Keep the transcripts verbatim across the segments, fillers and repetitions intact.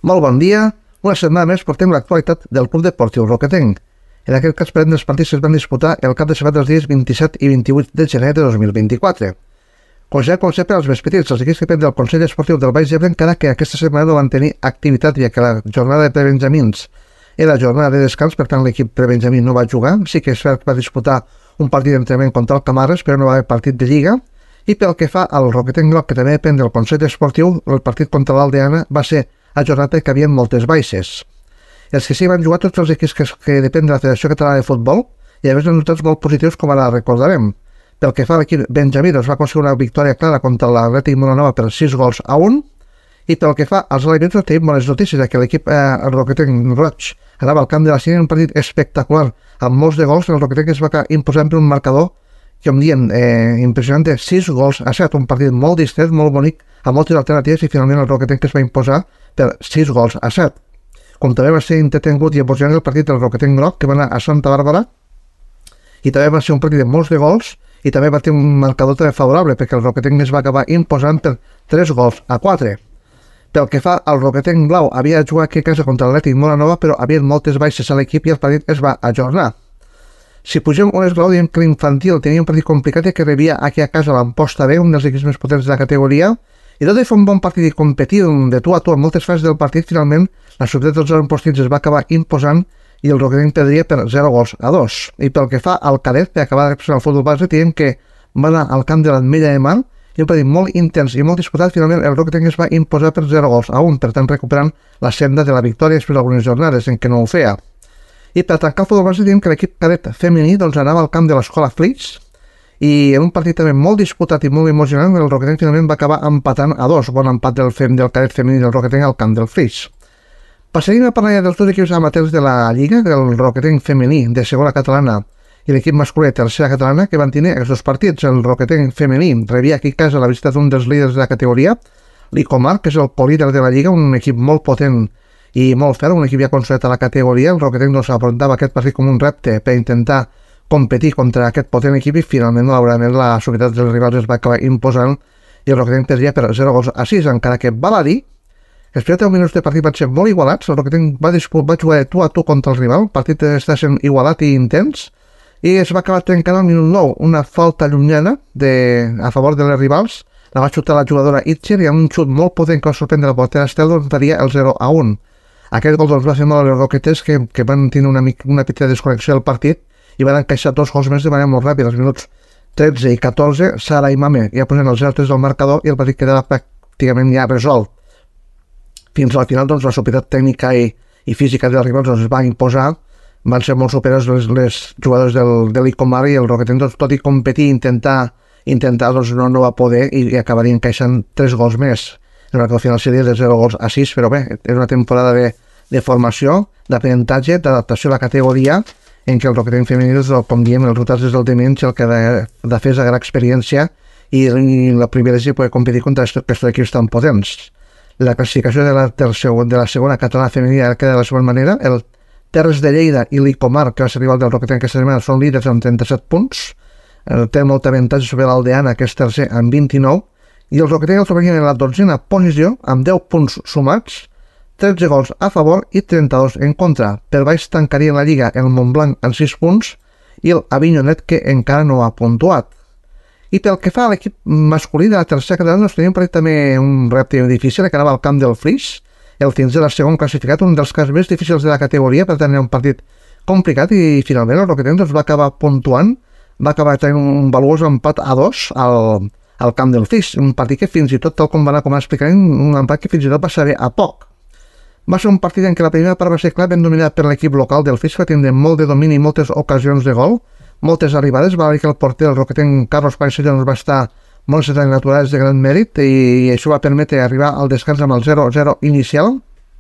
Molt bon dia. Una setmana més portem l'actualitat del Club Deportiu Roquetenc. En aquest cas parlem dels partits que es van disputar el cap de setmana dels dies vint-i-set i vint-i-vuit de gener de dos mil vint-i-quatre. Com ja com sempre, els més petits, els equips que depenen del Consell Esportiu del Baix Ebre, encara que aquesta setmana no van tenir activitat, ja que la jornada de prebenjamins era jornada de descans, per tant l'equip prebenjamí no va jugar. Sí que és cert que va disputar un partit d'entrenament contra el Camarres, però no va haver partit de Lliga. I pel que fa al Roquetenc Groc, que també depèn del Consell Esportiu, el partit contra l'Aldeana va ser ajornat perquè hi havia moltes baixes. Els que sí van jugar tots els equips que, que depèn de la Federació Catalana de Futbol, i a més resultats molt positius, com ara recordarem. Pel que fa a l'equip benjamí, doncs va aconseguir una victòria clara contra l'Atlètic Molanova per sis gols a un, i pel que fa als alevins tenim bones notícies, ja que l'equip eh, Roquetenc Roig anava al camp de la Cine en un partit espectacular, amb molts de gols. El Roquetenc es va imposar per un marcador, com diem, eh, impressionant, de sis gols a set, un partit molt distret, molt bonic, amb moltes alternatives, i finalment el Roquetenc es va imposar per sis gols a set. Com també va ser entretingut i emocionant el partit del Roquetenc Groc, que va anar a Santa Bàrbara, i també va ser un partit de molts de gols, i també va tenir un marcador també favorable, perquè el Roquetenc es va acabar imposant per tres gols a quatre. Pel que fa al Roquetenc Blau, havia jugat aquí a casa contra l'Atlètic Molanova, però havia moltes baixes a l'equip i el partit es va ajornar. Si pugem un esglaó, diem que l'infantil tenia un partit complicat i que rebia aquí a casa l'Amposta B, un dels equips més potents de la categoria, i tot i fer un bon partit i competir de tu a tu en moltes fases del partit, finalment la Societat dels Ampostins es va acabar imposant i el Roquetenc perdria per zero gols a dos. I pel que fa al cadet, per acabar de representar el futbol base, diem que va anar al camp de l'Ametlla de Mar i un partit molt intens i molt disputat. Finalment el Roquetenc es va imposar per zero gols a un, per tant recuperant la senda de la victòria després d'algunes jornades en què no ho feia. I per tancar el futbol base diem que l'equip cadet femení doncs, anava al camp de l'Escola Flix, i en un partit també molt disputat i molt emocionant el Roquetenc finalment va acabar empatant a dos, bon empat del, fem, del cadet femení del Roquetenc al camp del Flix. Passaríem a parlar dels dos equips amateurs de la Lliga, del Roquetenc femení de segona catalana i l'equip masculí de tercera catalana, que van tenir aquests dos partits. El Roquetenc femení rebia aquí a casa la visita d'un dels líders de la categoria, l'Icomar, que és el colíder de la Lliga, un equip molt potent i molt ferm, un equip ja consolidat a la categoria. El Roquetenc no s'afrontava aquest partit com un repte per intentar competir contra aquest potent equip i finalment, malauradament, la Societat dels rivals es va acabar imposant i el Roquetenc perdria per zero gols a sis, encara que val a dir que els primers deu minuts de partit van ser molt igualats. El Roquetenc va, va jugar de tu a tu contra el rival, el partit està sent igualat i intens, i es va acabar trencant al minut nou una falta llunyana de, a favor de les rivals. La va xutar la jugadora Itcher i amb un xut molt potent que va sorprendre la portera Estel doncs faria el zero a un. Aquest gol doncs, va fer mal als roqueters que, que van tenir una, una petita desconnexió del partit i van encaixar dos gols més de manera molt ràpida. Els minuts tretze i catorze, Sara i Mame ja posen el zero a tres del marcador i el partit quedava pràcticament ja resolt. Fins al final, doncs, la superioritat tècnica i, i física dels rivals doncs, es va imposar. Van ser molt superiors les, les jugadors del, de l'Icomar i el Roquetenc, doncs, tot i competir i intentar, intentar doncs, no, no va poder i, i acabaria encaixant tres gols més. El marcador final seria de zero gols a sis, però bé, és una temporada de, de formació, d'aprenentatge, d'adaptació a la categoria, en què el Roquetenc femení, com diem, els resultats des del temps, el que ha de, de fer és agarrar experiència i, i la privilegi poder competir contra aquests equips tan potents. La classificació de la, del segon, de la segona catalana femenina queda de la següent manera. El Terres de Lleida i l'Icomar, que va ser rival del Roquetenc aquesta setmana, són líders amb trenta-set punts. El té molt avantatge sobre l'Aldeana, que és tercer, amb vint-i-nou. I el Roquetenc el trobaria en la dotzena posició, amb deu punts sumats, tretze gols a favor i trenta-dos en contra. Per baix tancaria la Lliga el Montblanc amb sis punts i el Avinyonet, que encara no ha puntuat. I pel que fa a l'equip masculí de la tercera catalana, doncs tenim també un repte difícil, que anava al camp del Flix, el fins a la segon classificat, un dels casos més difícils de la categoria, per tant era un partit complicat i finalment el Roquetenc doncs, va acabar puntuant, va acabar tenint un valuós empat a dos al, al camp del Flix, un partit que fins i tot, tal com va anar com explicant, un empat que fins i tot va saber a poc. Va ser un partit en què la primera part va ser clar, ben dominat per l'equip local del Flix, que va tindre molt de domini i moltes ocasions de gol, moltes arribades. Va dir que el porter, el Roquetenc Carlos Paisellón, va estar molt centrats naturals de gran mèrit i això va permetre arribar al descans amb el zero a zero inicial.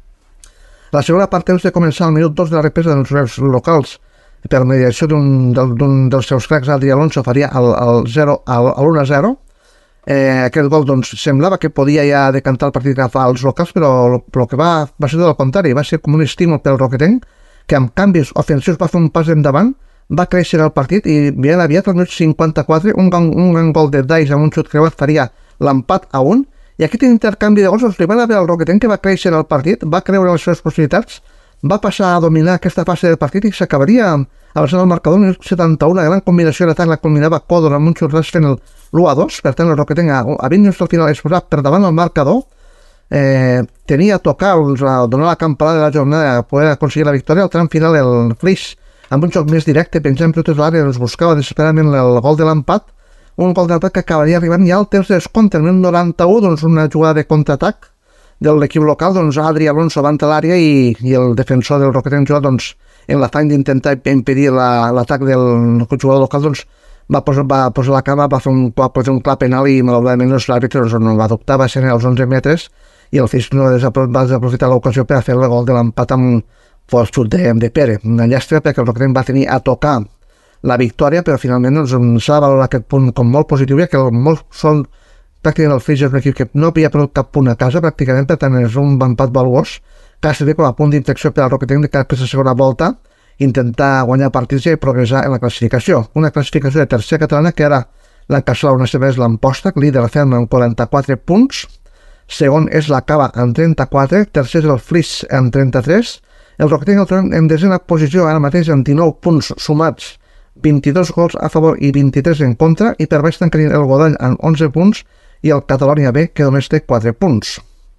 La segona part temps de començar al minut dos de la represa dels locals per mediació d'un dels seus cracs, Adri Alonso, faria el, el, zero, el, el un a zero. Eh, aquest gol doncs, semblava que podia ja decantar el partit agafar als locals, però el que va, va ser tot el contrari, va ser com un estímul pel Roquetenc, que amb canvis ofensius va fer un pas endavant, va créixer el partit i ben aviat al minut cinquanta-quatre un, un gran gol de Dais amb un xut creuat faria l'empat a un I aquest intercanvi de gols doncs, li va anar bé al Roquetenc, que va créixer en el partit, va creure les seves possibilitats, va passar a dominar aquesta fase del partit i s'acabaria avançant el marcador. En el setanta-u, una gran combinació d'atac la culminava Còdor amb un xurràs fent l'u a dos, per tant el Roquetenc a vint minuts al final es posava per davant el marcador, eh, tenia a tocar, a donar la campanada de la jornada a poder aconseguir la victòria. Al tram final el Flix, amb un joc més directe, penjant per totes l'àrea, doncs buscava desesperadament el gol de l'empat, un gol d'empat que acabaria arribant ja al temps de descompte. En el noranta-u, doncs una jugada de contraatac de l'equip local, doncs Adri Alonso va entrar a l'àrea i, i el defensor del Roquetenc juga, doncs, en l'afany d'intentar impedir l'atac la, del jugador local, doncs va posar, va posar la cama, va fer un, va posar un clar penal i malauradament doncs, l'àrbitre doncs, no va adoptar, va ser als onze metres i el Flix no va desaprofitar l'ocasió per a fer el gol de l'empat amb el xut de, de Pere. Una llàstima perquè el Roquetenc va tenir a tocar la victòria, però finalment doncs, s'ha de valorar aquest punt com molt positiu, ja que el molt sol, pràcticament el Flix és un equip que no havia perdut cap punt a casa, pràcticament, per tant és un empat valuós, que ha servit com a punt d'inflexió per al Roquetenc de aquesta segona volta, intentar guanyar partits i progressar en la classificació. Una classificació de tercera catalana que ara l'encapçala una vegada més l'Amposta, líder ferma amb quaranta-quatre punts, segon és la Cava amb trenta-quatre, tercer és el Flix amb trenta-tres, el Roquetenc el trobem en desena posició ara mateix amb dinou punts sumats, vint-i-dos gols a favor i vint-i-tres en contra, i per baix tancarien el Godall amb onze punts i el Catalònia B, que només té quatre punts.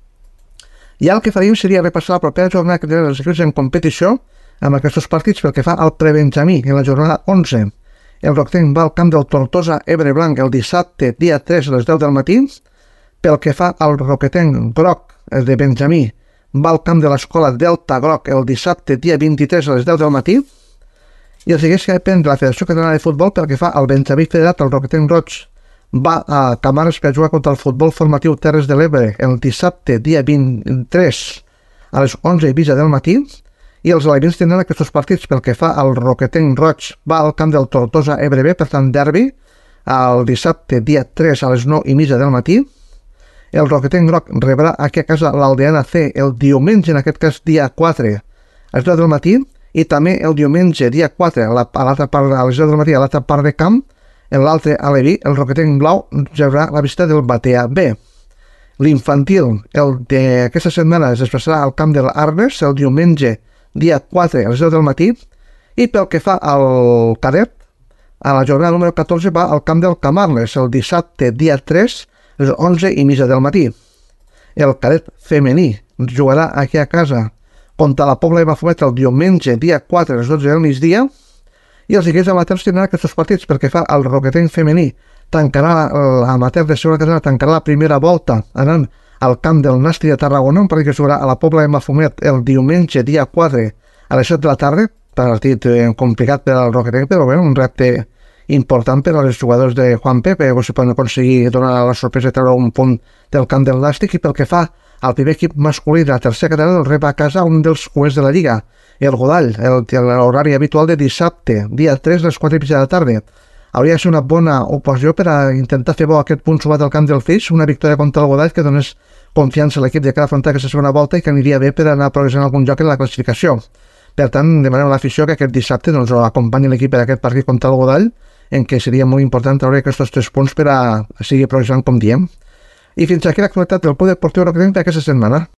I el que faríem seria repassar la propera jornada que tenen els equips en competició amb aquests partits. Pel que fa al prebenjamí, en la jornada onze, el Roquetenc va al camp del Tortosa Ebre Blanc el dissabte, dia tres a les deu del matí. Pel que fa al Roquetenc groc de Benjamí, va al camp de l'escola Delta Groc el dissabte, dia vint-i-tres a les deu del matí. I el segueix que depèn de la Federació Catalana de Futbol. Pel que fa al Benjamí federat, el Roquetenc Roig va a Camares per jugar contra el futbol formatiu Terres de l'Ebre el dissabte, dia vint-i-tres a les onze i mitja del matí, i els alevins tenen aquests partits. Pel que fa al Roquetenc Roig, va al camp del Tortosa Ebre B, per tant derbi, el dissabte, dia tres a les nou i mitja del matí. El Roquetenc Groc rebrà aquí a casa l'Aldeana C el diumenge, en aquest cas dia quatre a les deu del matí, i també el diumenge, dia quatre, a l'altra part, a les deu del matí, a l'altra part de camp, en l'altre aleví, el Roquetenc Blau rebrà la visita del Batea B. L'infantil, el d'aquesta setmana, es desplaçarà al camp de l'Arnes el diumenge, dia quatre, a les deu del matí, i pel que fa al cadet, a la jornada número catorze va al camp del Camarles el dissabte, dia tres, a les onze i mitja del matí. El cadet femení jugarà aquí a casa contra la Pobla de Mafumet el diumenge, dia quatre, a les dotze del migdia, i els equips amateurs tindran aquests partits. Perquè fa el Roquetenc femení, tancarà l'amateur de segona catalana, tancarà la primera volta anant al camp del Nastri de Tarragona, un partit que jugarà a la Pobla de Mafumet el diumenge, dia quatre, a les set de la tarda, partit complicat per al Roquetenc, però bé, un repte important per als jugadors de Juan Pepe, si poden aconseguir donar la sorpresa de treure un punt del camp del Nàstic. I pel que fa al primer equip masculí de la tercera catalana, el rep a casa un dels jugadors de la Lliga, el Godall, l'horari habitual de dissabte, dia tres a les quatre i mitja de la tarda. Hauria de ser una bona ocasió per a intentar fer bo aquest punt sumat al camp del Flix, una victòria contra el Godall que donés confiança a l'equip de cara a afrontar aquesta segona volta i que aniria bé per anar progressant algun joc en la classificació. Per tant, demanem a l'afició que aquest dissabte doncs, acompanyi l'equip per aquest partit contra el Godall, en què seria molt important treure aquests tres punts per a seguir progressant, com diem. I fins aquí l'actualitat del Club Deportiu Roquetenc per aquesta setmana.